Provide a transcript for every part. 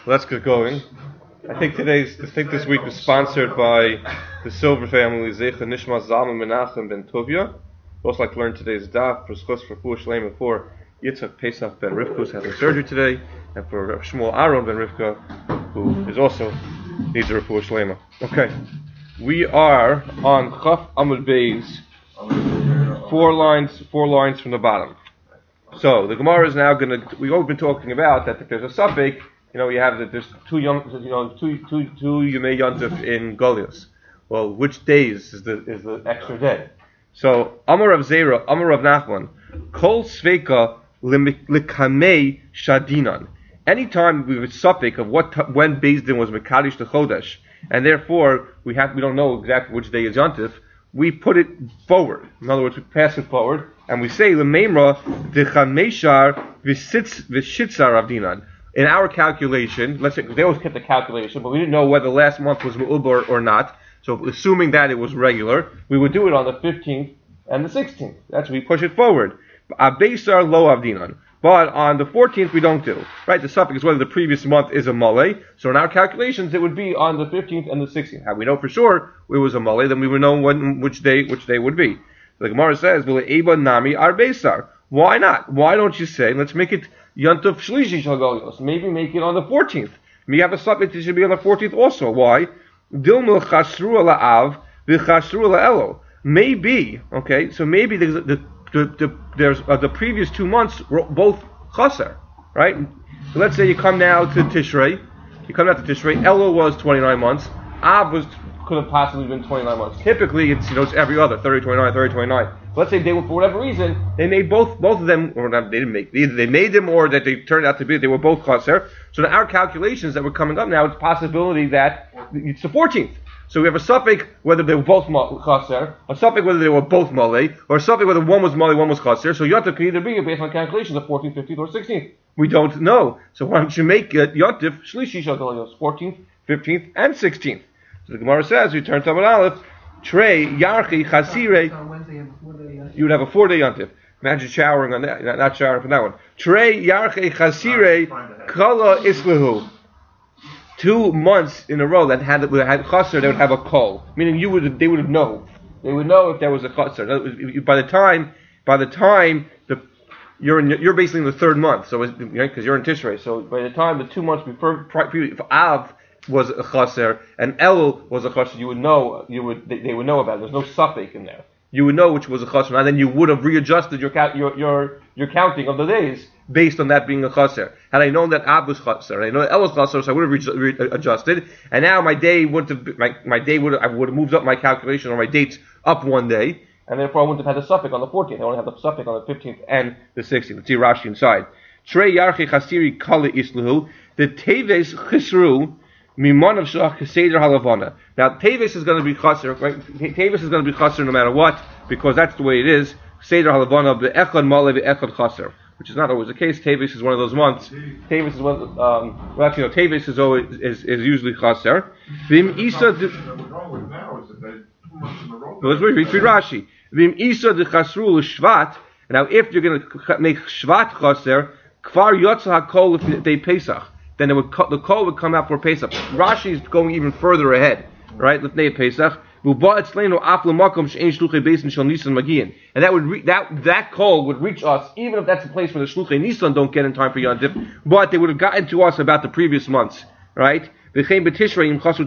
Let's get going. I think this week was sponsored by the Silver family, Zecha Nishma Zalman Menachem Ben Tovia. We'd also like to learn today's daf for Schus for Fuah Shlema for Yitzhak Pesach Ben Rivka, who's having surgery today, and for Shmuel Aaron Ben Rivka, who is also needs a Fuah Shlema. Okay, we are on Chaf Amud Beis, four lines from the bottom. So the Gemara is now going to. We've always been talking about that if there's a suffix, you have that there's two Yemei Yontif in Goliath. Well, which days is the extra day? So Amar Rav Zera, Amar Rav Nachman, Kol Sveika Likamei Shadinan. Anytime we have a suffix of when Beis Din was Mekadosh the Chodesh, and therefore we don't know exactly which day is Yontif, we put it forward. In other words, we pass it forward, and we say L'meimra D'chameshar V'shitzar Avdinan. In our calculation, let's say they always kept the calculation, but we didn't know whether last month was Me'ubar or not. So, assuming that it was regular, we would do it on the 15th and the 16th. That's we push it forward. Abeisar Lo Avdinan. But on the 14th, we don't do. Right? The suffix is whether the previous month is a Malay. So in our calculations, it would be on the 15th and the 16th. How we know for sure it was a Malay, then we would know which day would be. So the Gemara says, Eba Nami Arbeisar. Why not? Why don't you say, let's make it Yontif Shlishi Shalgolios. Maybe make it on the 14th. We have a suffix that should be on the 14th also. Why? Dilmil Chasru Ala Av, V'Chasru Ala Elo. Maybe, okay, so maybe there's the previous 2 months were both chaser, right? So let's say you come now to Tishrei. Elul was 29 months. Av could have possibly been 29 months. Typically, it's every other 30, 29. Let's say they were, for whatever reason, they made both of them, or not, they didn't make either. They made them, or that they turned out to be they were both chaser. So in our calculations that were coming up now, it's a possibility that it's the 14th. So we have a suffix whether they were both chaser, a suffix whether they were both malay, or a suffix whether one was malay, one was chaser. So Yontif can either be based on calculations of 14th, 15th, or 16th. We don't know. So why don't you make it Yontif Shlishi Shagalios, 14th, 15th, and 16th? So the Gemara says, we turn to Amud Aleph, Trey Yarchi Chasire. You would have a 4-day Yontif. Imagine showering on that, not showering from that one. Trey Yarchi Chasire Kala Islahu. 2 months in a row that had chaser, they would have a kol, meaning they would know. They would know if there was a chaser. By the time you're basically in the 3rd month, so because you're in Tishrei. So by the time the 2 months before, if Av was a chaser and Elul was a chaser, they would know about it. There's no suffix in there. You would know which was a chaser, and then you would have readjusted your counting of the days based on that being a chaser. Had I known that Ab was chaser, I know that El was chaser, so I would have readjusted, and now my day would have I would have moved up my calculation or my dates up 1 day, and therefore I wouldn't have had the suffix on the 14th. I only have the suffix on the 15th and the 16th. Let's see Rashi inside. Trey Yarchi Chasiri Kali Isluhu the Teves Chisru. Mimon of Shach Seder Halavana. Now Teves is going to be chaser, right? Teves is going to be chaser no matter what, because that's the way it is. Seder Halavana be'echad malay be'echad chaser, which is not always the case. Teves is one of those months. Teves is one. Teves is always is usually chaser. Vim Isa. Let's read Rashi. Vim Isa de Chasru l'Shvat. Now, if you're going to make Shvat chaser, Kfar Yotza HaKol Day Pesach. Then the kol would come out for Pesach. Rashi is going even further ahead, right? Lefnei Pesach, and that would that kol would reach us, even if that's a place where the Shluchei Nisan don't get in time for Yontif, but they would have gotten to us about the previous months, right? Tammuz is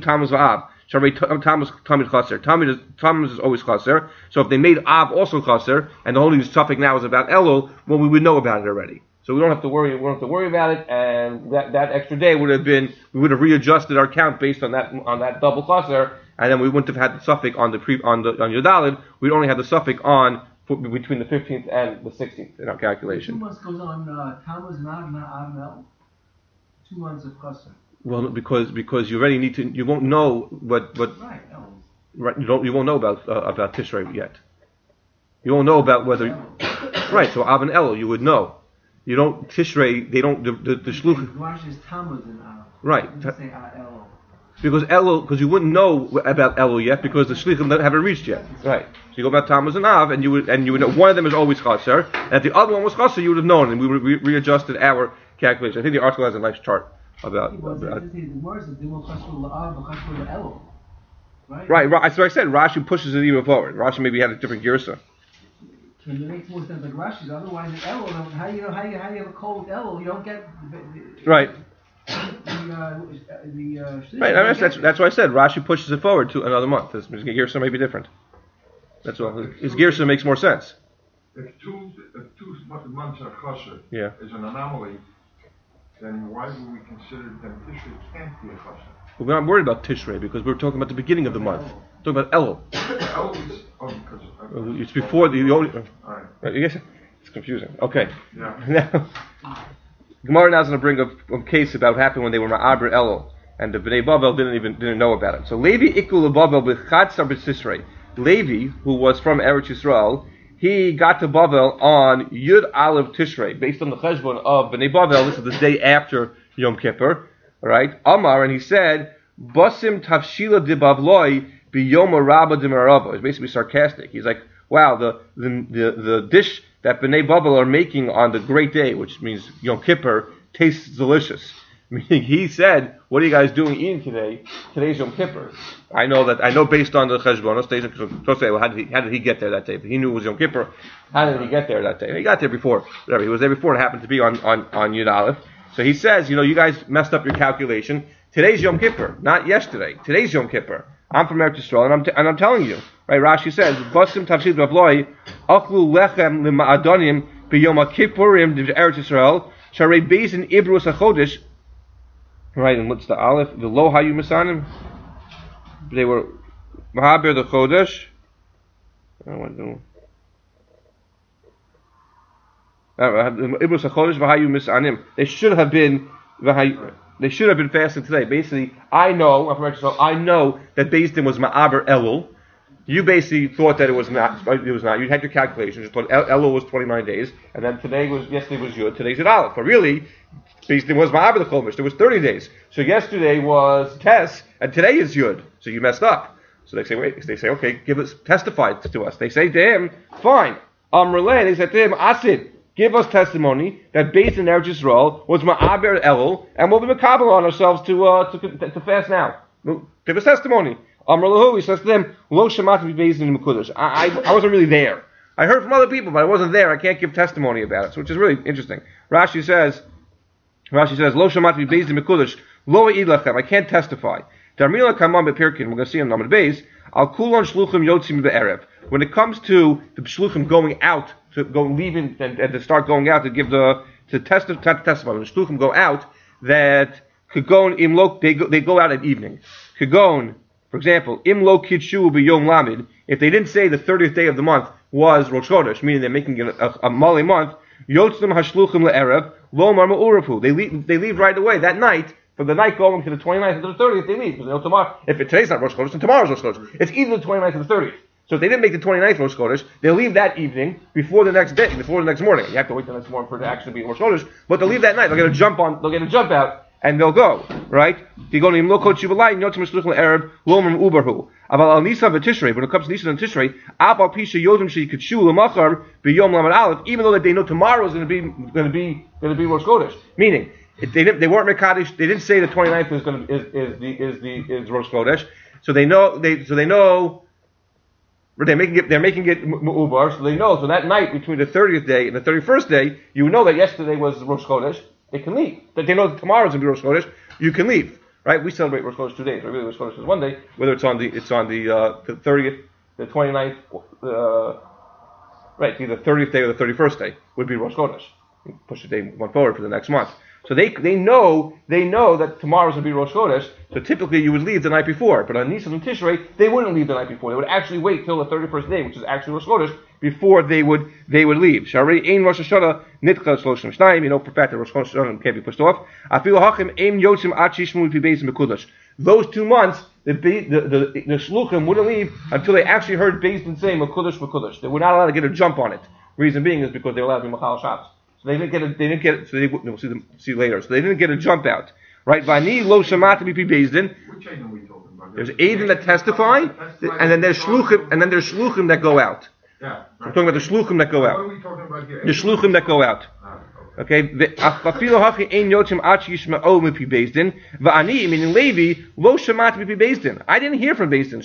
always chaser. So if they made Av also chaser, and the only suffix now is about Elul, well, we would know about it already. So we don't have to worry about it, and that extra day we would have readjusted our count based on that double chaser, and then we wouldn't have had the suffix on Yodalid. We'd only have the suffix between the 15th and the 16th in our calculation. 2 months goes on Tammuz and Av, not Av and El. 2 months of chaser. Well, because you already need to. You won't know what. Right. Right. You won't know about Tishrei yet. You won't know about whether. Right. So Av and El, you would know. You don't Tishrei. They don't the shluch. Rashi is Tammuz and Av. Right. Say Elul. Because you wouldn't know about Elul yet because the shlichim haven't reached yet. Right. So you go about Tammuz and Av, and you would know one of them is always chaser, and if the other one was chaser, you would have known, and we would readjusted our calculation. I think the article has a nice chart Right. So I said Rashi pushes it even forward. Rashi maybe had a different girsa. It makes more sense like Rashi's. Otherwise, the Elul, how you have a cold Elul? You don't get right. Right. That's why I said Rashi pushes it forward to another month. His girsa may be different. That's all. His girsa makes more sense. If two months are chasher is an anomaly, then why would we consider that Tishrei can't be a chasher? Well, we're not worried about Tishrei because we're talking about the beginning of the month. We're talking about Elul. Elul is because it's before the only. All right. It's confusing. Okay. Yeah. Now, Gemara now is going to bring a case about what happened when they were Ma'aber Elul, and the Bnei Bavel didn't know about it. So Levi ikul Bavel b'chatzar b'Tishrei. Levi, who was from Eretz Yisrael, he got to Bavel on Yud Aleph Tishrei, based on the cheshbon of Bnei Bavel. This is the day after Yom Kippur, all right? Amar, and he said, "Basim tafshila de Bavloi biyom rabba de marava." It's basically sarcastic. He's like, "Wow, the dish that Bnei Bavel are making on the great day, which means Yom Kippur, tastes delicious." Meaning, he said, "What are you guys doing eating today? Today's Yom Kippur." I know based on the cheshbonos, well, how did he get there that day? If he knew it was Yom Kippur, how did he get there that day? He got there before. Whatever, he was there before. It happened to be on Yud Aleph. So he says, you guys messed up your calculation. Today's Yom Kippur, not yesterday. Today's Yom Kippur. I'm from Eretz Yisrael, and I'm telling you, right? Rashi says, "Basim tavshid bavloi achlu lechem lema'adonim b'yom kippurim Eretz Yisrael sharei bezin ibrus hachodesh." Right, and what's the Aleph? The Lo Hayu Misanim? They were Mahaber the Chodesh. Ibrus HaChodesh V'Hayu Misanim. They should have been fasting today. Basically, I know that Beis Din was Ma'aber Elul. You basically thought that it was not. You had your calculations. You thought Elul was 29 days, and then yesterday was Yud. Today's Yud Aleph. But really, Beis Din was Ma'aber the Chodesh. There was 30 days. So yesterday was Tes, and today is Yud. So you messed up. So they say, wait. They say, okay, testify to us. They say to him, fine. They said to him, Asid, give us testimony that Beis Din Eretz Yisrael was Ma'aber Elul, and we'll be makabel on ourselves to fast now. Give us testimony. He says to them, Lo Shemati Beis Din Mekudesh. I wasn't really there. I heard from other people, but I wasn't there. I can't give testimony about it, which is really interesting. Rashi says, Lo Shemati Beis Din Mekudesh. Lo Eilachem. I can't testify. Darmila Kamam Bepirkin. We're going to see in Namad Beis. Al Kulon Shluchim Yotzim Be'erev. When it comes to the Shluchim going out, leaving and to start going out to give to testify. When the Shluchim go out, that Kagon Imlok they go out at evening. Kagon. For example, Imlo Kidshu B'Yom Lamid, if they didn't say the 30th day of the month was Rosh Chodesh, meaning they're making it a Mali month, Yotzim Hashluchim Le'erev, Lo Mar Ma'urafu. They leave right away. That night, from the night going to the 29th and to the 30th, they leave. Because they know tomorrow, today's not Rosh Chodesh, then tomorrow's Rosh Chodesh. It's either the 29th or the 30th. So if they didn't make the 29th Rosh Chodesh, they'll leave that evening before the next day, before the next morning. You have to wait till the next morning for it to actually be Rosh Chodesh, but they'll leave that night. They'll get a jump out, and they'll go, right? They go to Imlo Kod Shivalai, Yotzim Hashluchim Le'erev, Lo Mar Ma'ubarhu. Aval al Nisan v'Tishrei, when it comes to Nisan and Tishrei, Abal Pisha Yodim Sheiketshu L'Machar B'Yom Lamed Aleph, even though that they know tomorrow is going to be Rosh Chodesh. Meaning, they weren't Mekadosh. They didn't say the 29th is Rosh Chodesh. So they know. They're making it Mu'ubar. So they know. So that night between the 30th day and the 31st day, you know that yesterday was Rosh Chodesh. They can leave. That they know that tomorrow is going to be Rosh Chodesh. You can leave. Right? We celebrate Rosh Chodesh 2 days. Really, Rosh Chodesh is 1 day. Whether it's on the 30th, the 29th, right? Either the 30th day or the 31st day would be Rosh Chodesh. You push the day one forward for the next month. So they know that tomorrow's going to be Rosh Chodesh. So typically you would leave the night before. But on Nisan and Tishrei, they wouldn't leave the night before. They would actually wait till the 31st day, which is actually Rosh Chodesh, before they would leave. Sharei ein Rosh Hashanah nitcha shloshim shnayim. You know for a fact that Rosh Hashanah can't be pushed off. Afilu hachim ein yotzim ad shishmu pi beis mekudesh. Those 2 months, the shluchim wouldn't leave until they actually heard Beis Din say mekudesh. They were not allowed to get a jump on it. Reason being is because they were allowed to be machal Shabbos. So they didn't get. So we'll see later. So they didn't get a jump out, right? Vani lo shamati pi Beis Din. Which Eidim are we talking about? There's Eidim that testify, and then there's shluchim, that go out. Yeah. Right. We're talking about the shluchim that go out. What are we talking about here? The shluchim that go out. Okay. Okay, afilu hachi ein yotzim ad yishma'o mipi Beis Din, va'ani meaning Levi lo shamat mipi Beis Din. I didn't hear from Beis Din.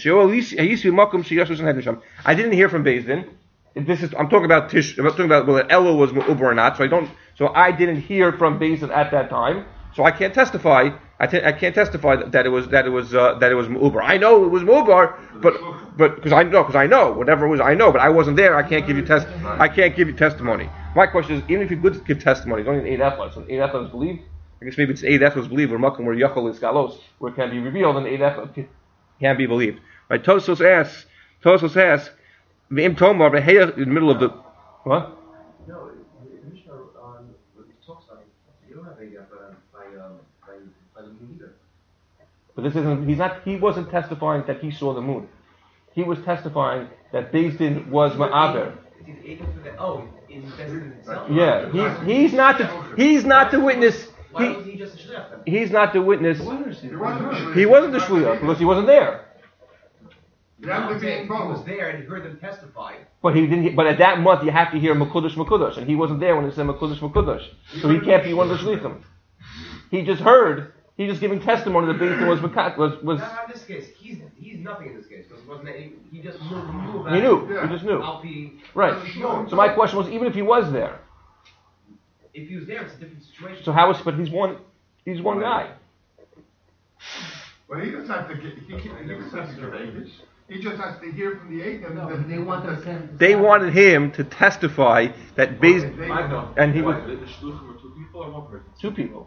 I didn't hear from Beis Din. I'm talking about whether Ella was Uber or not. So I didn't hear from Beis Din at that time. So I can't testify. I can't testify that it was Uber. I know it was Uber, but because I know whatever it was, I know. But I wasn't there. I can't give you testimony. My question is, even if you could give testimony, it's only an 8 echad. So 8 echad is believed. I guess maybe it's 8 echad is believed, where Makom where Yachol is Galos, where it can be revealed, and 8 echad can be believed. Right? Tosos asks, V'im Tomar v'Heya in the middle of the what? No, Mishnah talks about you don't have a by the moon either. But this isn't. He wasn't testifying that he saw the moon. He was testifying that Beis Din was Ma'aber. In Beis Din itself. Yeah, he's not the witness. Why was he just a shliach then? He's not the witness. He wasn't the shliach because he wasn't there. He was there and he heard them testify. But he didn't. But at that month, you have to hear Makudash, and he wasn't there when it said Makudash. So he can't be one of the shlichim. He just heard. He's just giving testimony that Beis Din was. Not in this case. He's nothing in this case because it wasn't. He just knew about. He knew. He just knew. Right. So my question was, even if he was there. If he was there, it's a different situation. So how is? But he's one guy. Well, he doesn't have to get. He doesn't have to give ages. He just has to hear from the eight. They wanted him to testify that Beis Din, and he was the shluchim were 2 people or 1 person? 2 people.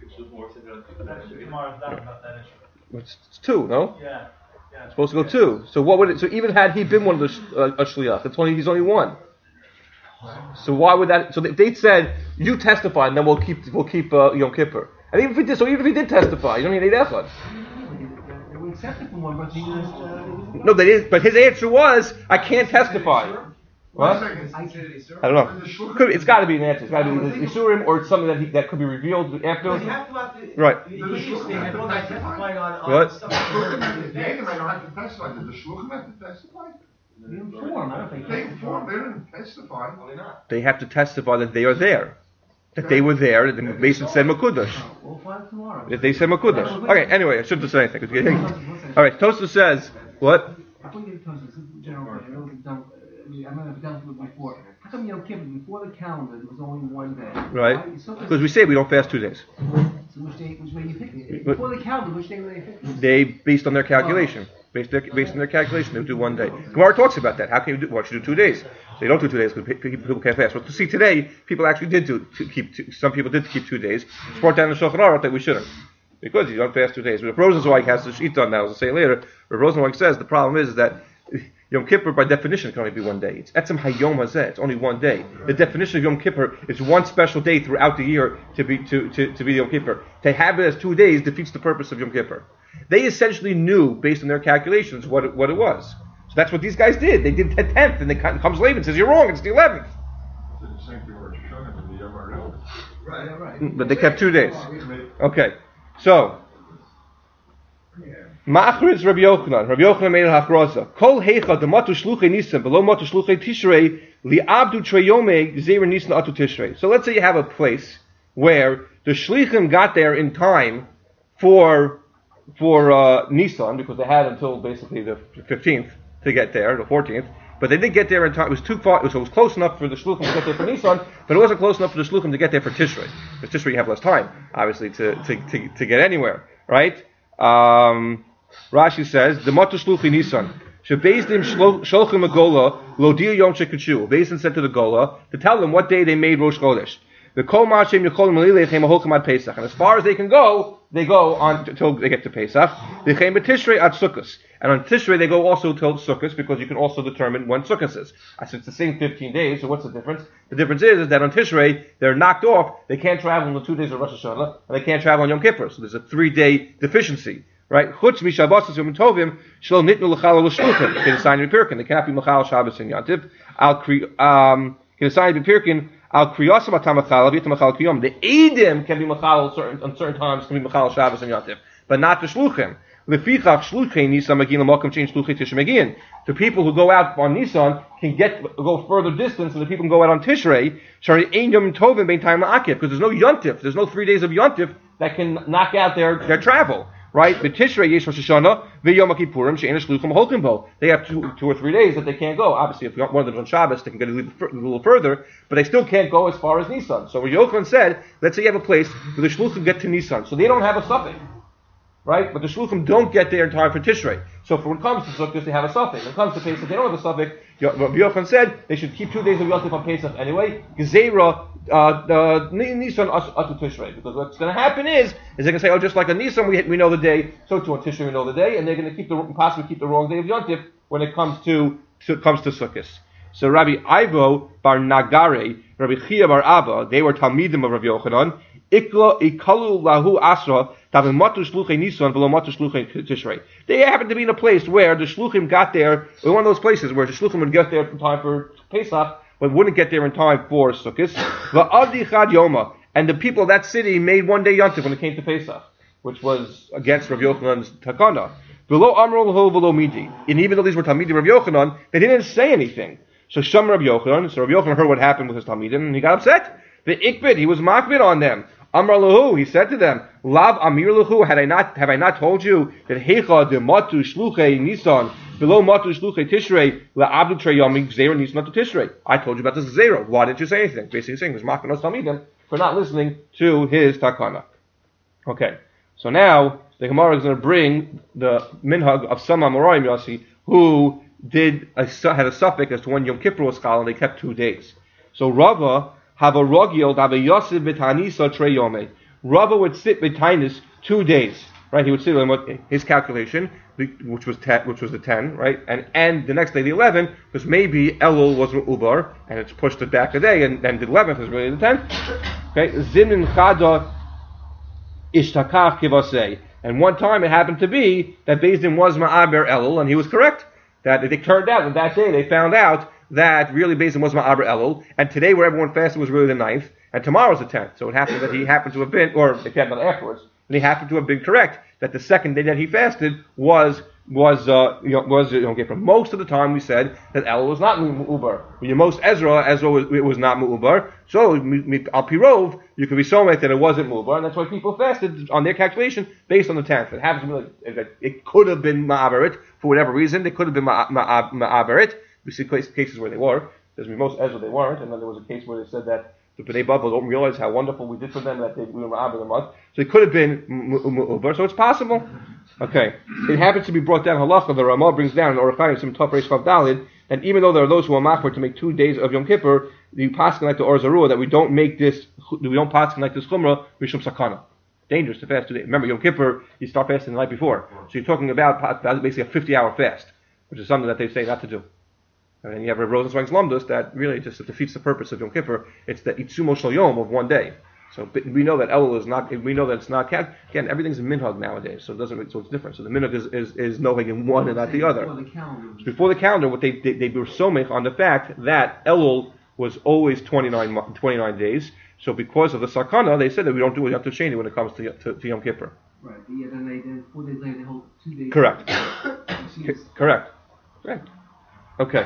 It's It's 2, no? Yeah. It's supposed to go 2. So what would it? So even had he been one of the a shliach, he's only 1. So why would that? So they said you testify, and then we'll keep Yom Kippur. And even if he did testify, you don't need 8 echad. We accepted from one, but he was. No, they didn't. But his answer was, I can't testify. What? I I don't know. It's got to be an answer. It's got to be the Isurim or something that could be revealed after. But you have to Right. He was saying, well, I testifying on What? stuff. The Eidim don't have to testify. Did the shluchim have to testify? They inform. I don't think. They informed. They didn't testify. Probably not. They have to testify that they are there. That they were there. That the Mason said Makudash. We'll find tomorrow. That they said Makudash. Okay. Anyway, I shouldn't have said anything. All right. Tosa says what? I put you in terms of general. I know we've done. I might have dealt with it before. How come Yom Kippur before the calendar there was only 1 day? Right. Because we say we don't fast 2 days. So which way you pick it? Before the calendar, which day were they picking? They based on their calculation. Based on their calculation, they would do 1 day. Gemara talks about that. How can you do? Why should you do 2 days? So you don't do 2 days because people can't fast. But to see today, people actually did some people did keep 2 days. It's brought down in Shulchan Aruch that we shouldn't. Because you don't fast 2 days. But if Rosenzweig has to eat on that, as I'll say later, but Rosenzweig says the problem is that Yom Kippur, by definition, can only be 1 day. It's Etzem Hayom Hazeh. It's only 1 day. The definition of Yom Kippur is one special day throughout the year to be Yom Kippur. To have it as 2 days defeats the purpose of Yom Kippur. They essentially knew, based on their calculations, what it was. So that's what these guys did. They did the 10th, and then comes Laban and says, "You're wrong. It's the 11th." The same thing with Shana and the Yom Ha'arel. Right. But they kept 2 days. Okay, so. Ma'achritz Rabbi Yochanan. Rabbi Yochanan made a hafroza. Kol heicha dematu shluchei nisan below matu shluchei tishrei li'abdu treyome zeir nisan atu tishrei. So let's say you have a place where the shlichim got there in time for Nisan, because they had until basically the 15th to get there, the 14th. But they didn't get there in time. It was too far. So it was close enough for the shluchim to get there for Nisan, but it wasn't close enough for the shluchim to get there for Tishrei. Because Tishrei you have less time, obviously, to get anywhere, right? Rashi says, the Matu Shluchi Nisan. Beis Din Sholchim Agola, Lodia Yom Shekachu. Beis Din said to the Gola to tell them what day they made Rosh Chodesh. The Kol Ma'ashem Yecholim Lilechem Aholchem Ad Pesach. And as far as they can go, they go on until they get to Pesach. Lechem B'Tishrei Ad Sukkos. And on Tishrei they go also till Sukkos, because you can also determine when Sukkos is. I said it's the same 15 days, so what's the difference? The difference is that on Tishrei they're knocked off. They can't travel in the 2 days of Rosh Hashanah, and they can't travel on Yom Kippur. So there's a 3-day deficiency. Right? Chutz mishabos yom tovim shlo nitnu l'chal l'shluchim. Kedesign b'pirkin. They cannot be machal Shabbos and Yantiv. Kedesign b'pirkin al kriyosam atamachal v'yitam machal kriyom. The Eidim can be machal on certain times. Can be machal Shabbos and Yantiv, but not the shluchim. Lefichach shluchei Nisan magin l'makom she'ein shluchei Tishrei magin. The people who go out on Nisan can go further distance than the people who go out on Tishrei. Shari ein yom tovim bein time la'akif, because there's no yontif. There's no 3 days of yontif that can knock out their travel. Right? The Tishrei yesh Rosh Hashanah v'Yom Kippurim she'ein shluchim holkim bo. They have 2 or 3 days that they can't go. Obviously, if one of them is on Shabbos, they can get a little further, but they still can't go as far as Nisan. So Rabbi Yochanan said, let's say you have a place where the shluchim get to Nisan, so they don't have a suffix, right? But the shluchim don't get there in time for Tishrei. So when it comes to Sukkot, they have a suffix. When it comes to Pesach, they don't have a suffix. Rabbi Yochanan said they should keep 2 days of Yontif on Pesach anyway. Gezeira Nisan atu Tishrei, because what's going to happen is they're going to say, oh, just like on Nisan we know the day, so too on Tishrei we know the day, and they're going to possibly keep the wrong day of Yontif when it comes to Sukkot. So Rabbi Ivo bar Nagare, Rabbi Chia bar Abba, they were Talmidim of Rabbi Yochanan. Ikalu lahu asra matu shluchei Nisan v'lo matu shluchei Tishrei. They happened to be in a place where the shluchim got there. One of those places where the shluchim would get there in time for Pesach, but wouldn't get there in time for Sukkot. Va'adi chad yoma, and the people of that city made 1 day yontif when it came to Pesach, which was against Rabbi Yochanan's takana. V'lo amro l'ho v'lo midi, and even though these were talmidim of Rabbi Yochanan, they didn't say anything. So Sham Rabbi Yochanan, so Rabbi Yochanan heard what happened with his talmidim, and he got upset. The ikbid, he was makbid on them. Amar lahu, he said to them, Lav amir lahu, have I not told you that hecha de matu shluchei Nisan below matu shluchei Tishrei la'abdu trei yomim gzeira Nisan to Tishrei? I told you about this gzeira. Why didn't you say anything? Basically saying, was makbid on talmidim for not listening to his takana. Okay, so now the Gemara is going to bring the minhag of some Amoraim Yossi who had a suffix as to when Yom Kippur was chal, and they kept 2 days. So Rava have a rogil, have a Yosef b'tanisa trei yomei. Rava would sit b'tanis 2 days, right? He would sit with his calculation, which was the 10, right? And the next day the 11, because maybe Elul was ubar, and it's pushed it back a day, and then the 11th is really the 10th. Okay, Zimnin chada ishtakach kivasei. And one time it happened to be that Beis Din was ma'aber Elul, and he was correct. That it turned out that day they found out that really Beis Din was ma'aber Elul, and today where everyone fasted was really the 9th, and tomorrow's the 10th. So it happened that he happened to have been, or if he had done it afterwards, but he happened to have been correct that the second day that he fasted was Yom Kippur. Most of the time we said that Elul was not mu'ubar. When you most Ezra was not mu'ubar. So al pirov, you could be so mad that it wasn't mu'ubar, and that's why people fasted on their calculation based on the 10th. It happens to be like it could have been ma'aberit for whatever reason. They could have been ma'aberit. We see cases where they were. There's most Ezra they weren't, and then there was a case where they said that the B'nai Bava don't realize how wonderful we did for them that we were ma'aber the month. So it could have been mu'ubar. So it's possible. Okay, it happens to be brought down halacha. The Ramah brings down in Orach Chaim some Tov Reish Chav Dalid, and even though there are those who are machmer to make 2 days of Yom Kippur, the paskin like the Or Zarua that we don't paskin like this chumrah mishum sakana. Dangerous to fast 2 days. Remember, Yom Kippur you start fasting the night before, so you're talking about basically a 50-hour fast, which is something that they say not to do. And you have Rav Rosenzweig's Lumdus that really just defeats the purpose of Yom Kippur. It's the Itzumo Shel Yom of 1 day. So we know that Elul is not. We know that it's not. Again, everything's a minhag nowadays, so it doesn't. So it's different. So the minhag is knowing in one and not the other. Before the calendar, what they were somech on the fact that Elul was always 29 days. So because of the sakana, they said that we don't do it up to Sheni when it comes to Yom Kippur. Right. Yeah. Then 4 days later they hold 2 days. Correct. Correct. Okay.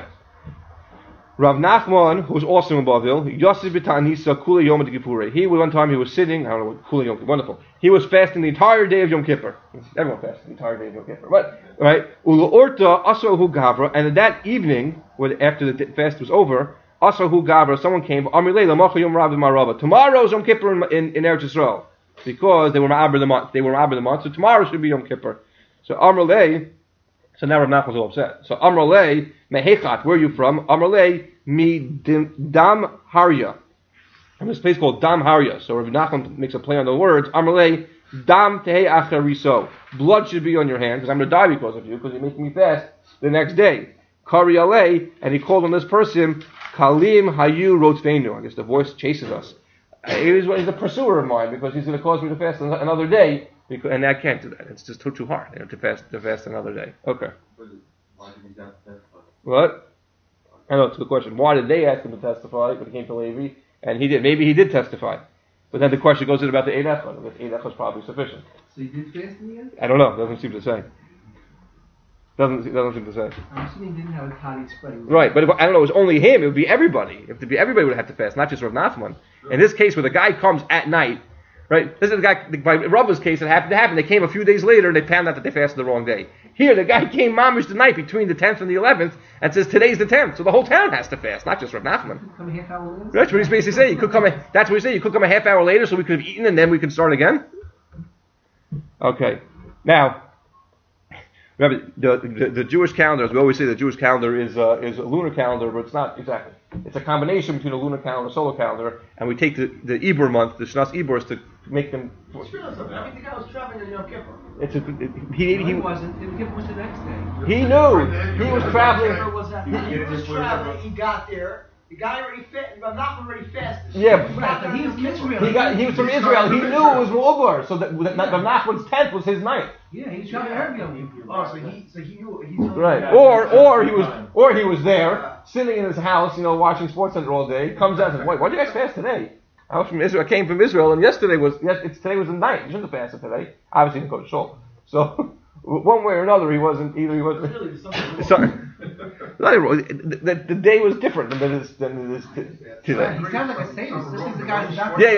Rav Nachman, who was also in Bavil, Yosef b'Ta'anisa Kula Yom Kippurei. One time he was sitting, I don't know what Kula Yom Kippur, wonderful. He was fasting the entire day of Yom Kippur. Everyone fasts the entire day of Yom Kippur. Right? Ula Orta Asahu Gavra, and that evening, after the fast was over, Asahu Gavra, someone came, Amrilei Lamacha Yom Rav Marava. Tomorrow's Yom Kippur in Eretz Yisrael. Because they were ma'aber the month. So tomorrow should be Yom Kippur. So Amrilei, so now Rav Nachman was all upset. So Amrulei mehechat, where are you from? Amrulei mi dam harya. From this place called Dam Harya. So Rav Nachman makes a play on the words. Amrulei dam tehei achariso. Blood should be on your hands because I'm going to die because of you because you're making me fast the next day. Kari alei, and he called on this person Kalim Hayu Rotvenu. I guess the voice chases us. He's a pursuer of mine because he's going to cause me to fast another day. And I can't do that. It's just too hard to fast another day. Okay. Why did he testify? What? I know it's a good question. Why did they ask him to testify when he came to Levi? And he did. Maybe he did testify. But then the question goes in about the 8 echad. The 8 echad is probably sufficient. So you did fast in the end? I don't know. Doesn't seem to say. Doesn't seem to say. I'm assuming he didn't have a toddy spreading. Right, but if, I don't know. It was only him. It would be everybody. If to be everybody would have had to fast, not just Rav Nachman. In this case, where the guy comes at night, right? This is the guy. By Rabba's case, it happened to happen. They came a few days later and they found out that they fasted the wrong day. Here, the guy came mamish the night between the 10th and the 11th and says today's the 10th, so the whole town has to fast, not just Rav Nachman. Come a half hour later? That's what he's basically saying. You could come. That's what he's saying. You could come a half hour later, so we could have eaten and then we can start again. Okay, now. Remember, the Jewish calendar, as we always say, the Jewish calendar is a lunar calendar, but it's not exactly. It's a combination between a lunar calendar and a solar calendar, and we take the Ibor month, the Shnas Ibors, to make them. I think the guy was traveling in Yom Kippur. He wasn't. Yom Kippur was the next day. He knew he was traveling. He was traveling. He got there. The guy already fasted. Rav Nachman already fasted. Yeah, Right, he was from Israel. He was from Israel. He knew it was Mu'ubar, so that Rav Nachman's 10th was his night. Yeah, he traveled early on Yom Kippur. Oh, so he knew. He knew. Right, or he was there sitting in his house, watching SportsCenter all day. Comes out and says, "Wait, why did you guys fast today? I was from Israel. I came from Israel, and today was the night. You shouldn't have fasted today. Obviously, he didn't go to shul. So one way or another, he wasn't. The day was different than it is today. He sounds like a sadist. This is the guy who's not.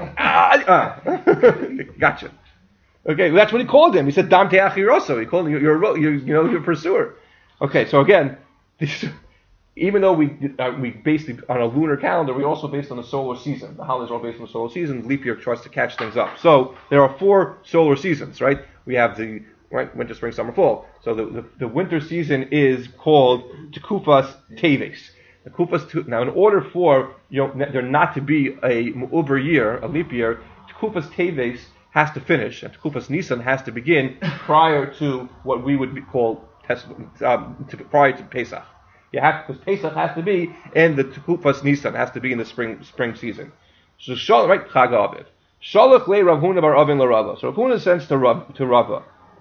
Yeah. Gotcha. Okay, that's what he called him. He said Dam Te'achiroso. He called him you're a pursuer. Okay, so again, even though we based it on a lunar calendar, we also based on the solar season. The holidays are all based on the solar season. Leap year tries to catch things up. So there are 4 solar seasons, right? We have the winter, spring, summer, fall. So the winter season is called Tekufas Teves. Now, in order for there not to be a Uber year, a leap year, Tekufas Teves has to finish, and Tekufas Nisan has to begin prior to what we would call prior to Pesach. Because Pesach has to be in the Tekufas Nisan, has to be in the spring season. So right, Chag Aviv. Shalach le Rav Huna bar Avin l'Rava. So Rav Huna sends to Rava.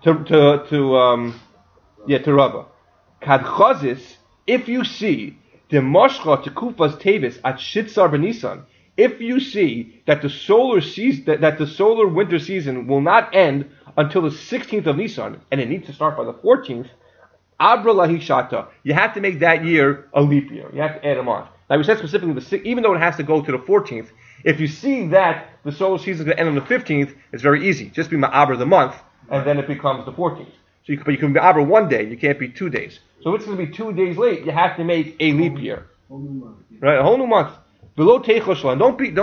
To Rava. Kad Chazis, if you see the Moshcha Tekufas Tevis at Shitzar B'Nisan, if you see that the solar season, that the solar winter season will not end until the 16th of Nisan, and it needs to start by the 14th, Abra Lahi Shata, you have to make that year a leap year. You have to add them on. Now we said specifically, even though it has to go to the 14th, if you see that the solar season is going to end on the 15th, it's very easy. Just be Ma'abra the month, and then it becomes the 14th. So you can be Ma'abra one day, you can't be 2 days. So if it's going to be 2 days late, you have to make a leap year. Right, a whole new month. Below Teichoshla,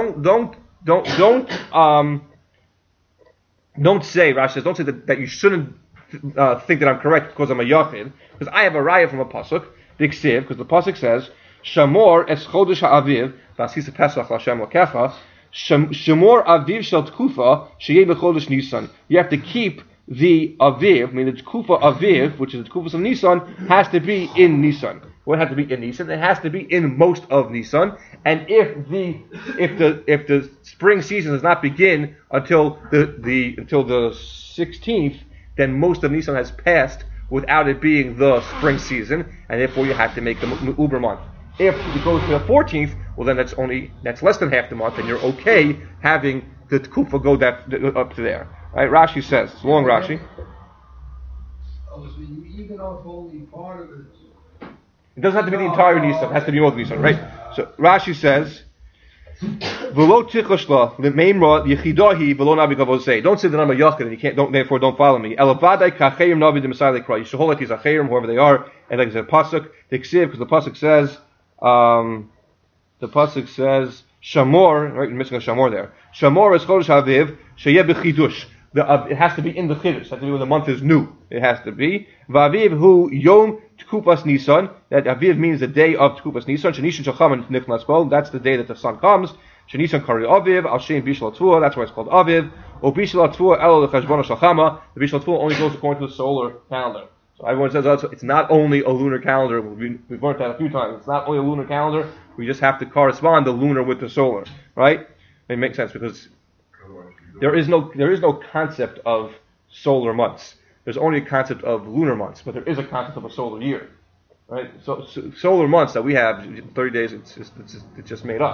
don't say, Rashi says, don't say that you shouldn't think that I'm correct because I'm a Yachid, because I have a raya from a pasuk, the Ksiv, because the pasuk says, Shamor es chodesh ha'aviv, v'asisa pesach l'Hashem l'kecha, Shamor aviv shel tkufa, sheyeh b'chodesh Nisan. You have to keep the aviv, I mean the tkufa aviv, which is the tkufa of Nisan, has to be in Nisan. What has to be in Nisan? It has to be in most of Nisan. And if the spring season does not begin until the 16th, then most of Nisan has passed without it being the spring season, and therefore you have to make the Uber month. If it goes to the 14th, well then that's less than half the month, and you're okay having the Tkufa go up to there. Right? Rashi says, it's long Rashi. Oh, so you even off only part of it. It doesn't have to be the entire Nisan, it has to be all of Nisan, right? So Rashi says, V'lo tichoshla l'meimra yechidahi v'lo nabi gavosei. Don't say that I'm a yachid and therefore don't follow me. Elavadai kachayim navi d'Mesai lekra. You should hold like these achayim, whoever they are, and like the pasuk, the ksiv, because the pasuk says, Shamor, right? You're missing a Shamor there. Shamor is chodesh haviv sheyeh b'chidush. It has to be in the chiddush. It has to be when the month is new. It has to be. V'aviv hu yom Tekupas Nisan. That Aviv means the day of Tekupas Nisan. Shenishan Shacham Nichnas Bol. That's the day that the sun comes. Shenisan Kari Aviv. Al Shem Bishal Atvua. That's why it's called Aviv. O Bishal Atvua El Lechashbona Shachama. The Bishal Atvua only goes according to the solar calendar. So everyone says it's not only a lunar calendar. We've learned that a few times. It's not only a lunar calendar. We just have to correspond the lunar with the solar, right? It makes sense because there is no concept of solar months. There's only a concept of lunar months, but there is a concept of a solar year, right? So solar months that we have 30 days, it's just made up.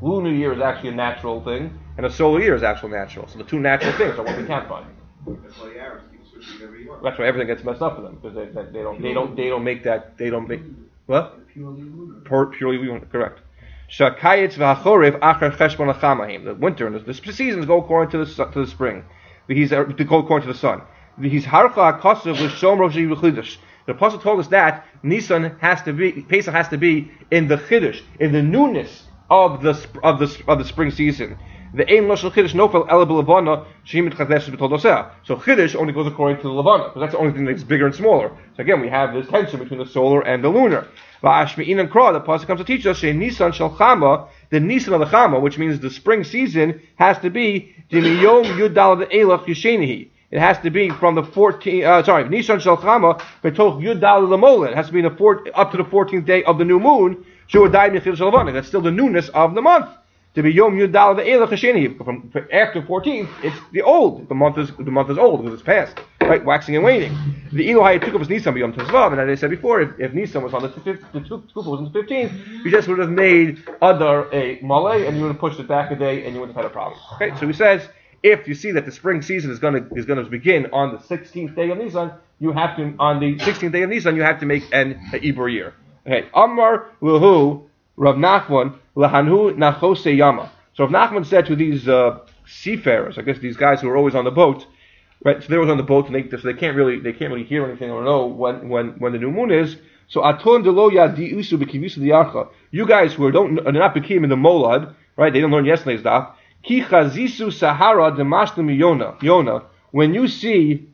lunar year is actually a natural thing, and a solar year is actually natural. So the two natural things are what we can't find. That's why the Arabs keep switching every year. That's why everything gets messed up for them because they don't make what? Purely lunar, correct. Shakayitz v'hachorev achar cheshbon hachamahim. The winter and the seasons go according to the spring. They go according to the sun. He's harcha hakasav l'shom rosh v'chidush. The apostle told us that Pesach has to be in the chiddush, in the newness of the spring season. The aim lashon chiddush nofel ela b'levana she'im mitchadeshes b'toldoseh. So chiddush only goes according to the levana, because that's the only thing that's bigger and smaller. So again, we have this tension between the solar and the lunar. Va'ashmi'in and Kra, the apostle comes to teach us Nisan shel Chama, the Nisan of the Chama, which means the spring season has to be Dimiyom Yudal Elach Yishenihi. It has to be from the 14th. Nisan shel Chama betoch Yudal Lamola. It has to be up to the 14th day of the new moon. That's still the newness of the month. To be Yom Yudal Elach Yishenihi. From after 14th, it's the old. The month is old because it's past. Right, waxing and waning. The Elohai took up was Nisan beyond Tezvav, and as I said before, if Nisan was on the 5th, the Kufa was on the 15th, you just would have made Adar a Malay, and you would have pushed it back a day, and you would have had a problem. Okay, so he says, if you see that the spring season is going to begin on the 16th day of Nisan, on the 16th day of Nisan, you have to make an Ibor year. Okay, Amar Luhu Rav Nachman Lahanhu Nachose Yama. So Rav Nachman said to these seafarers, I guess these guys who are always on the boat. Right, so they were on the boat, and they can't really hear anything or know when the new moon is. So aton delo yadi usu b'kivisu diarcha. You guys who are not became in the molad, right? They didn't learn yesterday's daf. Ki chazisu sahara demashlim yona. When you see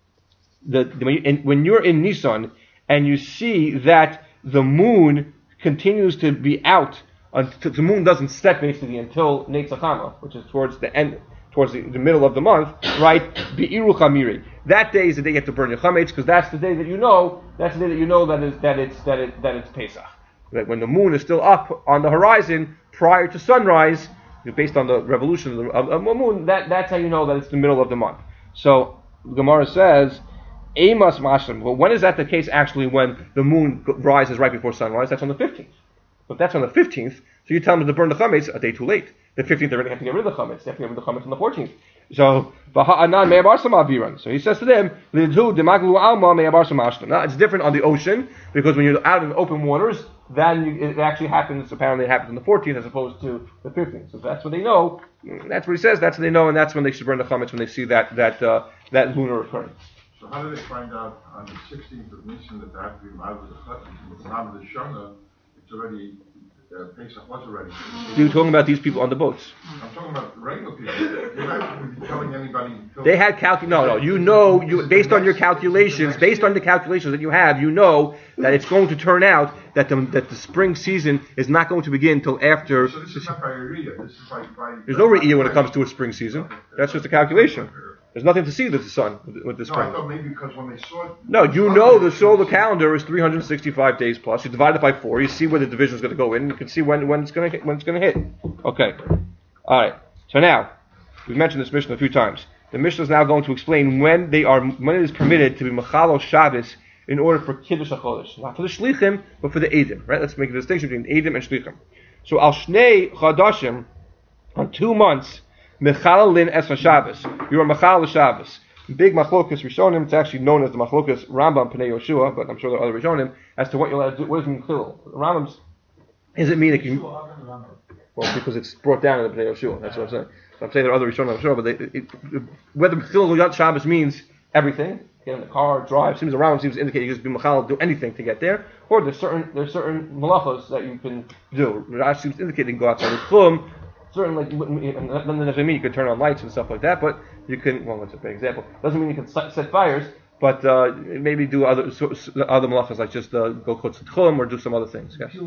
when you're in Nisan and you see that the moon continues to be out, the moon doesn't set basically until Netzachama, which is towards the end. Towards the middle of the month, right? Be'iru chamiri. That day is the day you have to burn your chametz, because that's the day that you know. That's the day that you know that it's Pesach. That when the moon is still up on the horizon prior to sunrise, based on the revolution of the moon, that's how you know that it's the middle of the month. So Gemara says, "Emas mashlim." Well, when is that the case? Actually, when the moon rises right before sunrise, that's on the 15th. But that's on the 15th. So you tell them to burn the chametz a day too late. The 15th, they already have to get rid of the chametz. They have to get rid of the chametz on the 14th. So, so he says to them, now, it's different on the ocean, because when you're out in open waters, then it actually happens, apparently it happens on the 14th as opposed to the 15th. So that's when they know, that's what he says, that's when they know, and that's when they should burn the chametz, when they see that lunar occurrence. So how do they find out on the 16th of Nisan that they have to be out of the Shana? It's already, Pesach was already. You're talking about these people on the boats. I'm talking about regular people. You're not telling anybody. They had based on your calculations, based on the calculations that you have, you know that it's going to turn out that the spring season is not going to begin until after. So this is not by Riyah. This is by there's no Riyah when it comes to a spring season. That's just a calculation. There's nothing to see with the sun with the spring. I thought maybe because when they saw it. No, you know the solar calendar is 365 days plus. You divide it by 4. You see where the division is going to go in. You can see when it's going to hit. Okay. All right. So now we've mentioned this Mishnah a few times. The Mishnah is now going to explain when it is permitted to be Mechalo Shabbos in order for Kiddush HaChodesh, not for the Shlichim, but for the Eidim. Right? Let's make a distinction between Eidim and Shlichim. So Al Shnei Chadashim, on 2 months. Mechalalin es Shabbos. You are Mechal Shabbos. Big Machlokas Rishonim. It's actually known as the Machlokas Rambam Pnei Yoshua, but I'm sure there are other Rishonim as to what you're allowed to do. What does it mean Chilul? Rambam's. Does it mean it can? Well, because it's brought down in the Pnei Yoshua. That's what I'm saying. So I'm saying there are other Rishonim, I'm sure, but whether Chilul Shabbos means everything. Get in the car, drive. Seems around seems to indicate you just be Mechal, do anything to get there. Or there's certain malachos that you can do. Rashi seems to indicate you can go outside the Chum. Certain, like, doesn't necessarily mean you can turn on lights and stuff like that, but you can, well, that's a bad example. Doesn't mean you can set fires, but maybe do other malachas, like just go chutz tchum or do some other things. Yes.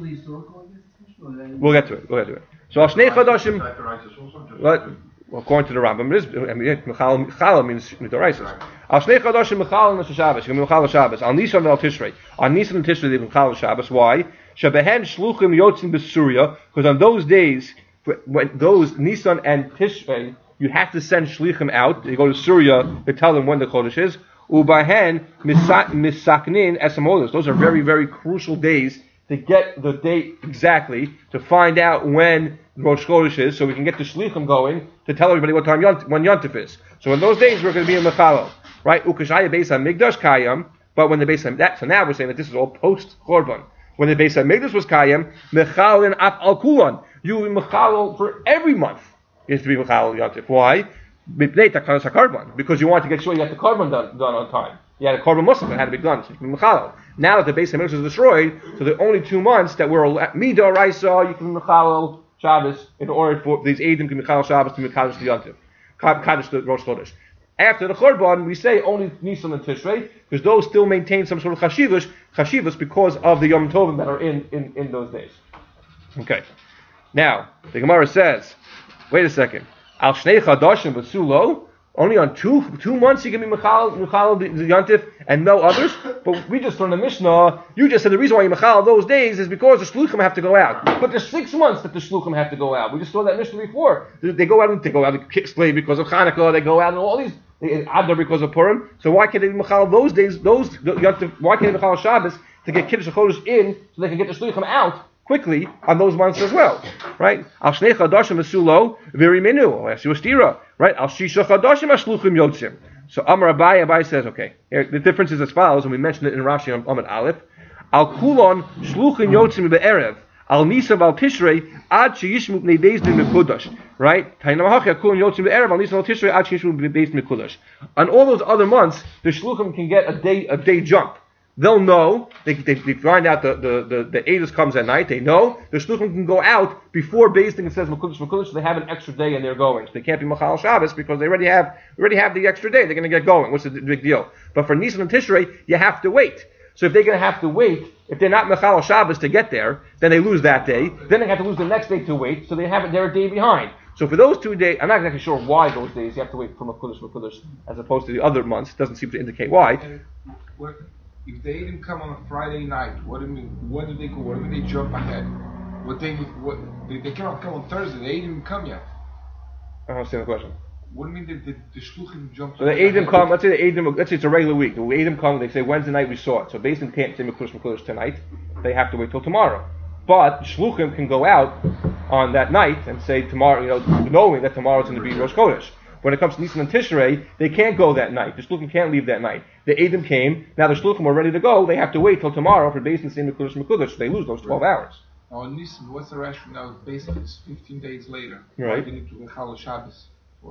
We'll get to it. So, Shnei Chadashim, according to the Rambam, it is, Mechala means Midoraisis. Al Shnei Chadashim Mechal and Shabbos, Mechal Shabbos, Al Nisan and Al Tishrei. On Nisan and Tishrei, they Mechal Shabbos. Why? Shebehen Shluchim Yotzim B'Surya, because on those days, when those Nisan and Tishrei, you have to send shlichim out. You go to Syria to tell them when the Chodesh is. Ubahen misaknin esamolos. Those are very, very crucial days to get the date exactly, to find out when Rosh Chodesh is, so we can get the Shlichim going to tell everybody what time when Yontif is. So in those days we're going to be in Mechalel, right? Ukashaya Beis HaMikdash Kayam, but when the Beis HaMikdash, so now we're saying that this is all post Korban. When the Beis HaMikdash was Kayam, Mechalin Af Al Kulon, you will be Mechalel for every month. You have to be Mechalel Yontif. Why? Because you want to get sure you got the Korban done on time. You had a Korban Muslim, it had to be done. So you can be Mechalel. Now that the Beis HaMikdash is destroyed, so the only 2 months that we're Midah Raisa, you can be Mechalel Shabbos in order for these Eidim to be Mechalel Shabbos to be Kaddish the Yontif, Kaddish the Rosh Chodesh. After the Korban, we say only Nisan and Tishrei, because those still maintain some sort of chashivas because of the Yom Tovim that are in those days. Okay. Now, the Gemara says, wait a second. Al Shnei Chadashim B'Sulo, only on two months you can be Mechal the Yontif and no others. But we just learned the Mishnah, you just said the reason why you Mechal those days is because the Shluchim have to go out. But there's 6 months that the Shluchim have to go out. We just saw that Mishnah before. They go out to kick slave because of Chanukah, they go out and all these Adar because of Purim. So why can't they Mechal those days, why can't they Mechal Shabbos to get Kiddush HaChodesh in so they can get the Shluchim out quickly on those months as well, right? Al Shnei Chadashim Mesulo Virimenu, Al Shustira, right? Al Shisha Chadashim Ashluchim Yotzim. So Amar Abai says, okay, here, the difference is as follows, and we mentioned it in Rashi on Amud Aleph. Al Kulon Shluchim Yotzim Be'erev, Al Nisav Al Tishrei Ad Sheyishmu Bnei Beis Din Mekudash, right? Tainam Hachi Kulon Yotzim Be'erev Al Nisav Al Tishrei Ad Sheyishmu Bnei Beis Din Mekudash. On all those other months, the Shluchim can get a day jump. They'll know, they find out the Eidos comes at night, they know, the Shluchim can go out before Beis Din says Mekudash, so they have an extra day and they're going. So they can't be Machal Shabbos because they already have the extra day, they're going to get going. What's the big deal? But for Nisan and Tishrei, you have to wait. So if they're going to have to wait, if they're not Machal Shabbos to get there, then they lose that day, then they have to lose the next day to wait, so they're a day behind. So for those 2 days, I'm not exactly sure why those days you have to wait for Mekudash, as opposed to the other months, it doesn't seem to indicate why. If they didn't come on a Friday night, what do they go? What do they jump ahead? They cannot come on Thursday. They didn't even come yet. I don't understand the question. What do you mean the Shluchim jump? So the Eidim come. Let's say it's a regular week. The Eidim come. They say Wednesday night we saw it. So basically can't say Mekudash tonight. They have to wait till tomorrow. But Shluchim can go out on that night and say tomorrow, knowing that tomorrow it's going to be Rosh Chodesh. When it comes to Nisan and Tishrei, they can't go that night. The Shluchim can't leave that night. The Eidim came, now the Shluchim are ready to go, they have to wait till tomorrow for Beis Din to say Mekudash, so they lose those 12 hours. Oh, Nisan, what's the rationale? Beis Din is 15 days later. Right. Why do you need to Mechal Shabbos?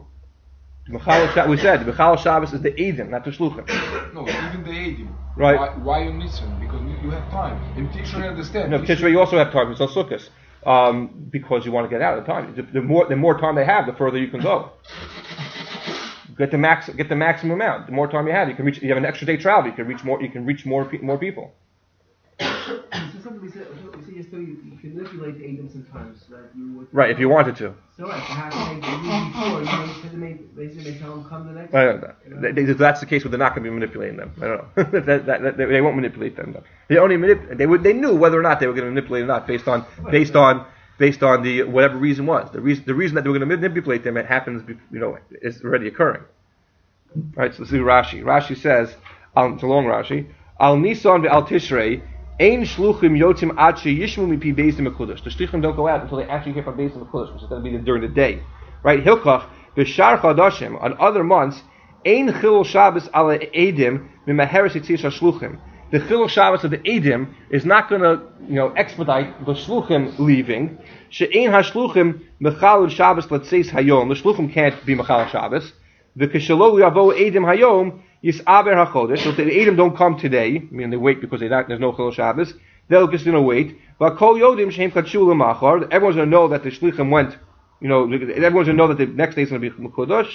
We said, the Mechal Shabbos is the Eidim, not the Shluchim. No, even the Eidim. Right. Why on Nisan? Because you have time. In Tishrei, I understand. No, Tishrei you also have time, it's on Sukkot. Because you want to get out of time. The more time they have, the further you can go. Get the maximum amount. The more time you have, you have an extra day travel. You can reach more people. So something we said yesterday, you can manipulate the Eidim sometimes, right? If you wanted to. So right, perhaps they tell them come the next. That's the case where they're not going to be manipulating them. I don't know. They won't manipulate them. They only they knew whether or not they were going to manipulate or not based on the whatever reason was. The reason that they were going to manipulate them, it happens, is already occurring. Right, so let's do Rashi. Rashi says, it's a long Rashi, Al Nisan ve'al Tishrei, Ein Shluchim yotzim ad sheyishmu mipi Beis Din Mekudash. The Shluchim don't go out until they actually hear from Beis Din Mekudash, which is going to be during the day. Right, Hilchach, B'shar Chadashim, on other months, Ein Chilul Shabbos ala Eidim mimaheres yitzir Shluchim. The Chilul Shabbos of the Eidim is not going to, expedite the Shluchim leaving. She'ein HaShluchim mechalul Shabbos letzeis hayom. The Shluchim can't be mechal Shabbos. The Kishalo Yavo Eidim hayom yisaber hachodesh. So if the Eidim don't come today, they wait because there's no Chilul Shabbos, they'll just wait. But Kol Yodim she'em katshu l'machar. Everyone's going to know that the Shluchim went. Everyone's going to know that the next day is going to be Mekudash.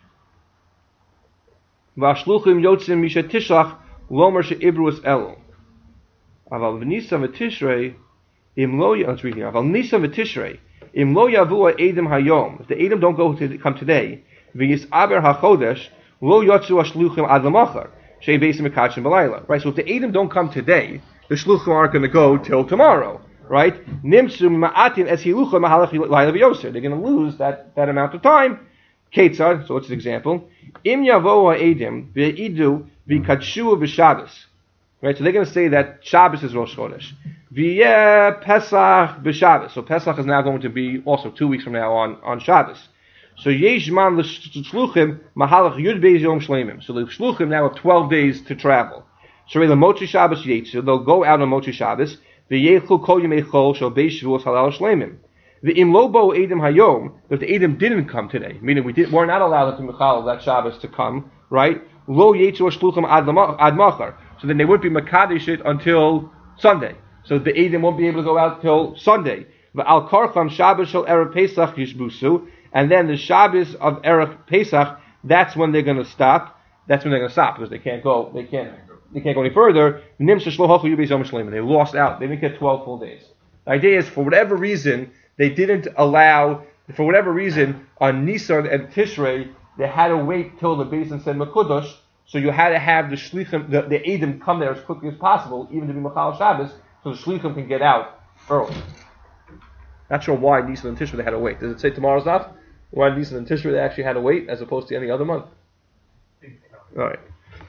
V'ashluchim yotzim misha tishlach. Lomer she'ibrus elo. Aval v'nisan v'tishrei imlo. Let's read here. Aval nisan v'tishrei imlo yavua edim hayom. If the edim don't come today, v'yisaber hachodesh lo yotzu ashluchim ad l'machar shei beisim mekachim b'layla. Right. So if the edim don't come today, the shluchim aren't going to go till tomorrow. Right. Nimsu ma'atin es hilucha mahalach layla v'yoser. They're going to lose that amount of time. Ketzad. So what's an example? Im yavoa edim v'idu v'kadshu v'Shabbos. Right, so they're going to say that Shabbos is Rosh Chodesh. V'yeh Pesach b'Shabbos. So Pesach is now going to be also 2 weeks from now on Shabbos. So yesh man l'shluchim mahalach yud beis yom shleimim. So the shluchim now have 12 days to travel. So the Motzei Shabbos yetzu, they'll go out on Motzei Shabbos. V'yechlu kol yemei chol shel beis shavuos halal shleimim. The imlobo edim hayom, that the edim didn't come today, meaning we're not allowed to mechal that Shabbos to come, right? Lo yetzu shluchim ad machar. So then they wouldn't be makadesh it until Sunday. So the edim won't be able to go out till Sunday. V'al karcham Shabbos shel erev Pesach yishbusu. And then the Shabbos of Erev Pesach, that's when they're going to stop. That's when they're going to stop because they can't go any further. They lost out. They didn't get 12 full days. The idea is, for whatever reason, they didn't allow. For whatever reason, on Nisan and Tishrei, they had to wait till the basin said Mekudosh. So you had to have the shlichim, the edim, come there as quickly as possible, even to be Mechal Shabbos, so the shlichim can get out early. Not sure why Nisan and Tishrei they had to wait. Does it say tomorrow's not? Why Nisan and Tishrei they actually had to wait as opposed to any other month? All right.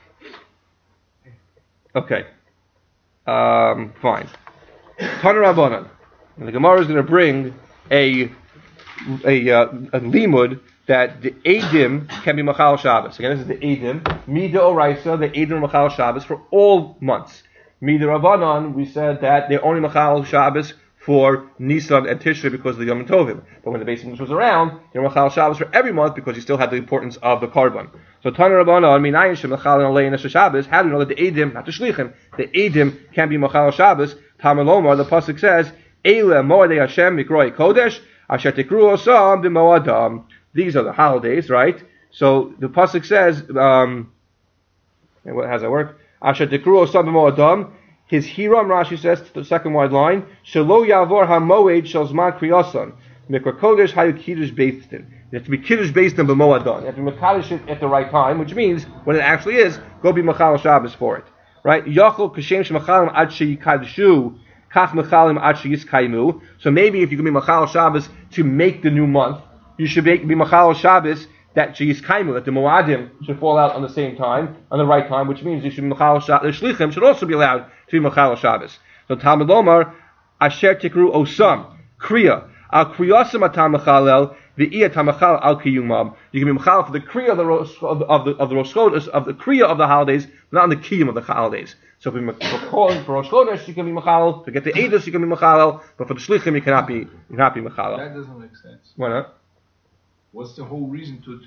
Okay. Fine. Tana Rabbanan. And the Gemara is going to bring a limud that the Eidim can be Machal Shabbos. Again, this is the Eidim. Mida Oraisa, the Eidim Machal Shabbos for all months. Mida Rabbanan, we said that they're only Machal Shabbos for Nisan and Tishrei because of the Yom Tovim. But when the Beis Hamikdash was around, they were Machal Shabbos for every month because you still had the importance of the Karban. So Tana Rabbanan, Minayin Shem Machal Alein Shabbos. How do you know that the Eidim, not the Shlichim, the Eidim can be Machal Shabbos? Tamalomar, the pasuk says, Eile Moedei Hashem Mikroi Kodesh Asher Tikru Osam B'Moadam. These are the holidays, right? So the pasuk says, how does that work? Asher Tikru Osam B'Moadam. His Hiram, Rashi says, the second wide line, Shelo Yavor HaMoed Shel Zman Kriyasan Mikra Kodesh Hayu Kiddush Beistin. You have to be Kiddush Beistin B'Moadam. You have to be Mekadosh it at the right time, which means when it actually is, go be Machal Shabbos for it, right? Yachol Kashem Shemachalim Ad Sheyikadeshu Kach Mechalim Ad Sheyiskaimu. So maybe if you can be Machal Shabbos to make the new month, you should be Machal Shabbos that Sheyiskaimu, that the Moadim should fall out on the same time, on the right time, which means you should be Machal Shabbos. The Shlichim should also be allowed to be Machal Shabbos. So Talmud Lomar, Asher Tikru Osam, Kriya, Al Kriyasam Atam Mechalel, V'iyah Tamachal Al Kiyumam. You can be Machal for the Kriya of the Rosh Chodesh, of the Kriya of the holidays, but not on the Kiyum of the holidays. So for Rosh Chodesh, you can be Machal. To get the Eidos, you can be Machal. But for the Shlichim, you cannot be Machal. That doesn't make sense. Why not? What's the whole reason to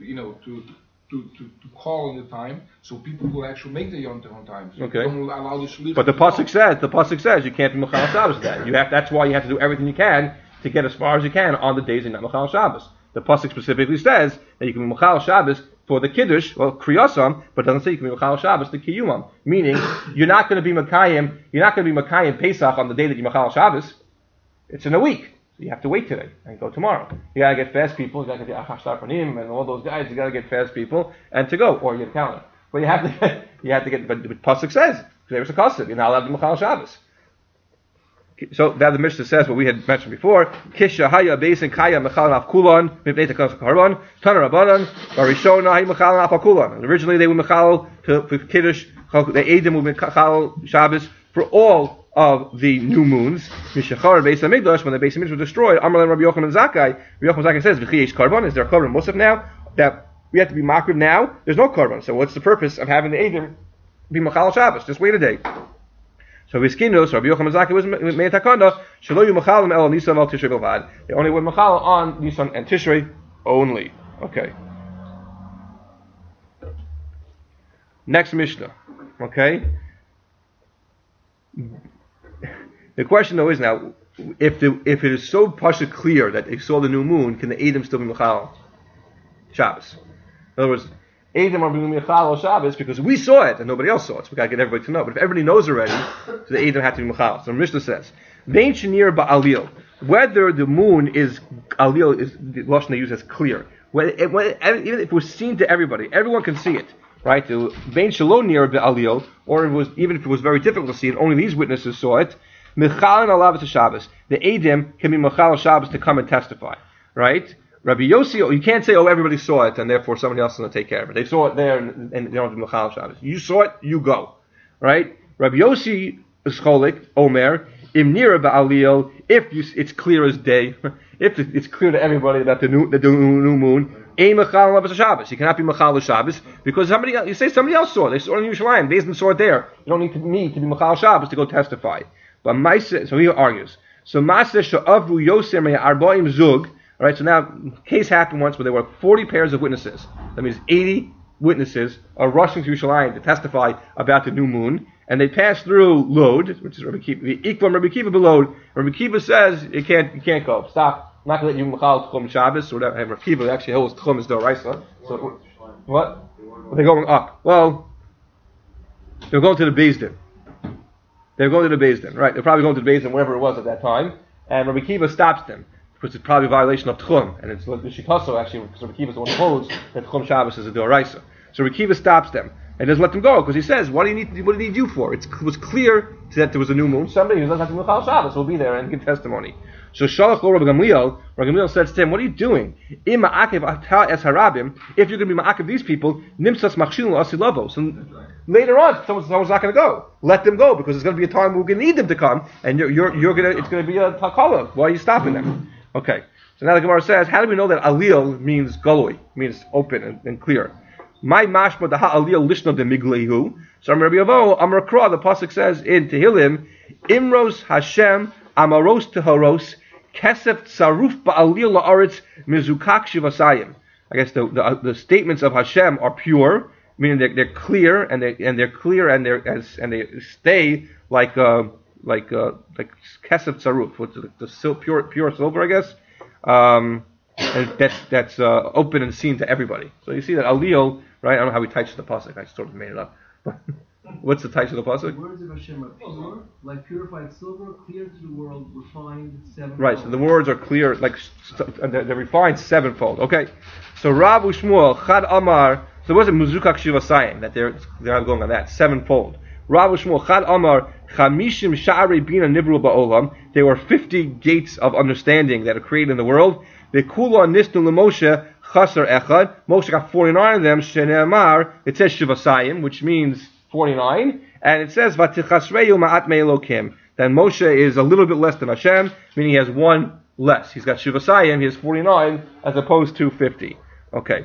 call in the time so people will actually make the Yom Tov on time? So okay. Don't allow the Shlichim. But the pasuk says you can't be Machal Shabbos with that. That's why you have to do everything you can to get as far as you can on the days you're not Machal Shabbos. The pasuk specifically says that you can be Machal Shabbos for the Kiddush, well, Kriyasam, but it doesn't say you can be Machal Shabbos, the Kiyumam. Meaning, you're not going to be Makayim Pesach on the day that you Machal Shabbos. It's in a week. So you have to wait today and go tomorrow. You gotta get fast people, you gotta get the Achash Tarpanim and all those guys, you gotta get fast people and to go, or you get a calendar. But you have to get, but the pasuk says, there's a custom, you're not allowed to Machal Shabbos. So that the Mishnah says what we had mentioned before. Kisha haya beisin kaya mechal af kulon mibnei takas karban Tana Rabbanan barishona hay mechal af kulon. Originally they were mechal for Kiddush. The Eidim would mechal Shabbos for all of the new moons. Mishachar Beis Hamikdash, when the Beis Hamikdash was destroyed. Amar Rabbi Yochanan Zakkai. Rabbi Yochanan Zakkai says v'chiyesh karban. Is there a karban musaf now that we have to be makriv now? There's no karban. So what's the purpose of having the Eidim be mechal Shabbos? Just wait a day. So Viskinos, Rabbi Yochanan Zakkai was made takana. Shelo yu mechalim el Nisan el Tishrei belvad. They only were mechal on Nisan and Tishrei only. Okay. Next Mishnah. Okay. The question though is now, if it is so pasha clear that they saw the new moon, can the Eidim still be mechal Shabbos? In other words, Eidim are being mechal Shabbos because we saw it and nobody else saw it. So we got to get everybody to know. But if everybody knows already, so the Eidim have to be mechal. So Mishnah says, "Vein shenir ba'alil." Whether the moon is alil is the lashon they use as clear. Even if it was seen to everybody, everyone can see it, right? The vein shelo nir ba'alil, or even if it was very difficult to see it, only these witnesses saw it. Mechalin alav Shabbos. The Eidim can be mechal Shabbos to come and testify, right? Rabbi Yossi, you can't say, everybody saw it, and therefore somebody else is going to take care of it. They saw it there, and they don't have Mechal Shabbos. You saw it, you go. Right? Rabbi Yossi is cholik, Omer, Imnira ba'alil, it's clear as day, if it's clear to everybody about the new moon, you cannot be Machal Shabbos because somebody else saw it. They saw it in Yerushalayim. They didn't saw it there. You don't need me to be Machal Shabbos to go testify. But so he argues. So Maseh she'avru yoser me'arba'im zug. All right. So now, case happened once where there were 40 pairs of witnesses. That means 80 witnesses are rushing to Yerushalayim to testify about the new moon, and they pass through Lod, which is Rabbi Kiva. The Ikvam Rabbi Kiva below. Rabbi Kiva says you can't go. Stop. I'm not going to let you Machal Tchum Shabbos or whatever. And Rabbi Kiva actually holds Tchum is Doraisa. So what? They're going up. Well, they're going to the Beis Din. They're going to the Beis Din, right? They're probably going to the Beis Din, wherever it was at that time. And Rabbi Kiva stops them because it's probably a violation of Tchum, and it's the Shikaso actually, because Rabbi Kiva is the one who holds that Tchum Shabbos is a Doraisa. So Rabbi Kiva stops them and doesn't let them go because he says, "What do you need you for? It was clear that there was a new moon. Somebody who doesn't have to Machal Shabbos will be there and give testimony." So Shalach Rabbi Gamliel says to him, "What are you doing? If you're going to be ma'akev these people, nimsas machshilun asilavo." So later on, someone's not going to go. Let them go because there's going to be a time we're going to need them to come, and it's going to be a takala. Why are you stopping them? Okay. So now the Gemara says, how do we know that alil means galoi, means open and clear? My mashma the ha'alil lishna de migleihu. So Rabbi Avo Amar Kra, the pasuk says in Tehillim, Imros Hashem Amaros Teharos Kesef Tzaruf Ba'alil La'aretz Mizukak Shivasayim. I guess the statements of Hashem are pure, meaning they're clear and they stay like Kesef Tzaruf, which is the pure silver, I guess. And that's open and seen to everybody. So you see that alil, right? I don't know how he types the pasuk. I sort of made it up. What's the type of the pasuk? The words of Hashem are pure, like purified silver, clear to the world, refined sevenfold. Right. So the words are clear, like they're refined sevenfold. Okay. So Rav Shmuel Chad Amar. So it wasn't Muzukak Shivasayim that they're not going on that sevenfold. Rav Shmuel Chad Amar Chamishim Sha'arei Bina Nivru Ba'olam. There were 50 gates of understanding that are created in the world. Bekula Nisnu LeMoshe Chaser Echad. Moshe got 49 of them. Shene'amar. It says Shivasayim, which means 49, and it says Vatichasreyu Ma'at Me'elokim. Then Moshe is a little bit less than Hashem, meaning he has one less. He's got Shivasayim. He has 49 as opposed to 50. Okay.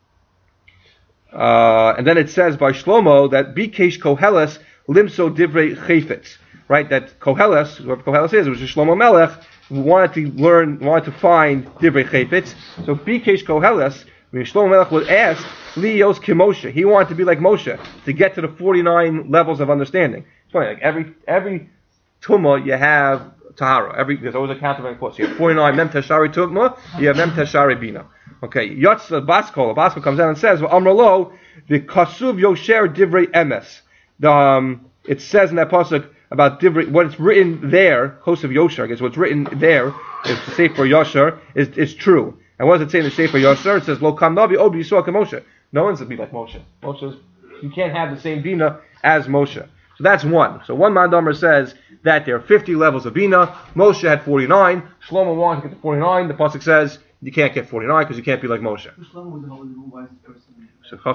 And then it says by Shlomo that Bikesh Koheles Limso Divrei Chayfetz. Right, that Koheles, whoever Koheles is, which is Shlomo Melech, wanted to find Divrei Chayfetz. So Bikesh Koheles, when Shlomo Melech would ask, Lios Kimoshe, he wanted to be like Moshe, to get to the 49 levels of understanding. It's funny, like every Tumah you have Tahara. There's always a countervailing force. You have 49 Mem Teshari Tumah, you have Mem Teshari Bina. Okay, Yotz Baskol comes out and says, well, Amralo, the Kasuv Yosher Divrei Emes. It says in that pasuk about Divrei, what's written there, Kasuv Yosher, I guess what's written there, is Sefer Yosher, is true. And what does it say in the Sefer Yosher? It says, Lo Kam Navi Obi Yisrael Moshe. No one's to be like Moshe. You can't have the same Bina as Moshe. So that's one. So one Mandamer says that there are 50 levels of Bina. Moshe had 49. Shlomo wanted to get to 49. The pasuk says you can't get 49 because you can't be like Moshe. Shlomo was the holy wise person.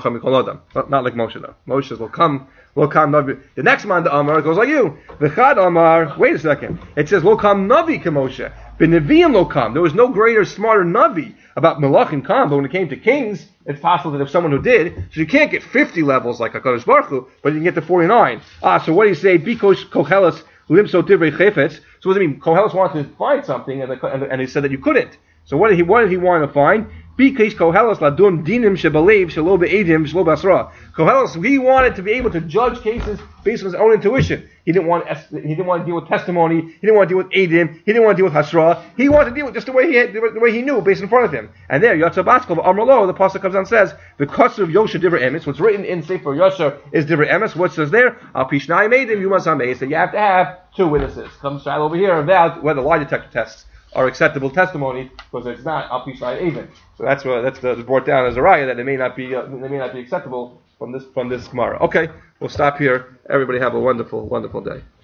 Not like Moshe though. Moshe says, "Will come." Navi. The next Mandamer goes like you. V'chad Amar. Wait a second. It says, "Lo kam Navi k'Moshe." B'Neviim lo kam. There was no greater, smarter Navi about Melachim kam. But when it came to kings, it's possible that if someone who did, so you can't get 50 levels like HaKadosh Baruch Hu, but you can get to 49. So what do you say? Bikosh Koheles limso divrei chayfetz. So what does it mean? Koheles wanted to find something, and he said that you couldn't. So what did he want to find? Bikosh Koheles ladun dinim shebalev shelo be'edim shelo basra. Koheles, he wanted to be able to judge cases based on his own intuition. He didn't want to deal with testimony. He didn't want to deal with edim. He didn't want to deal with hasra. He wanted to deal with just the way he knew, based in front of him. And there, Yotza Baskol Amrlo, the pasuk comes down and says, the Kosser of Yosher Divrei Emes. What's written in Sefer Yosher is Divrei Emes. What says there? Al Pishnai Meidim Yumas Hamei. So you have to have two witnesses. Come straight over here about whether lie detector tests are acceptable testimony, because it's not Al Pishnai Even. So that's brought down as a raya that they may not be acceptable from this Gemara. Okay, we'll stop here. Everybody have a wonderful, wonderful day.